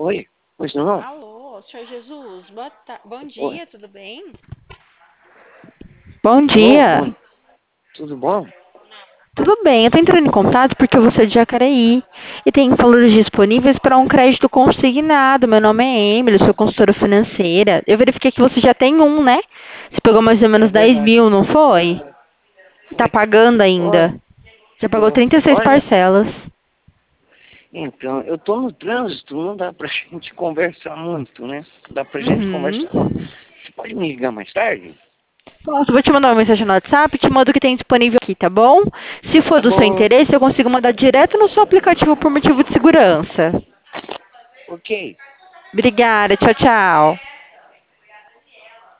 Oi, pois não? Alô, senhor Jesus, bom Oi, dia, tudo bem? Bom alô, dia. tudo bom? Tudo bem, eu tô entrando em contato porque eu sou de Jacareí e tem valores disponíveis para um crédito consignado. Meu nome é Emily, eu sou consultora financeira. Eu verifiquei que você já tem um, né? Você pegou mais ou É menos 10 verdade. mil, não foi? Tá Foi. pagando Ó, ainda. Já pagou tô. 36 Olha, parcelas. então, eu tô no trânsito, não dá pra gente conversar muito, né? Não dá pra gente Uhum. conversar. Você pode me ligar mais tarde? Posso, vou te mandar uma mensagem no WhatsApp, te mando o que tem disponível aqui, tá bom? Se for Tá do seu bom, interesse, eu consigo mandar direto no seu aplicativo por motivo de segurança. ok. Obrigada, tchau, tchau.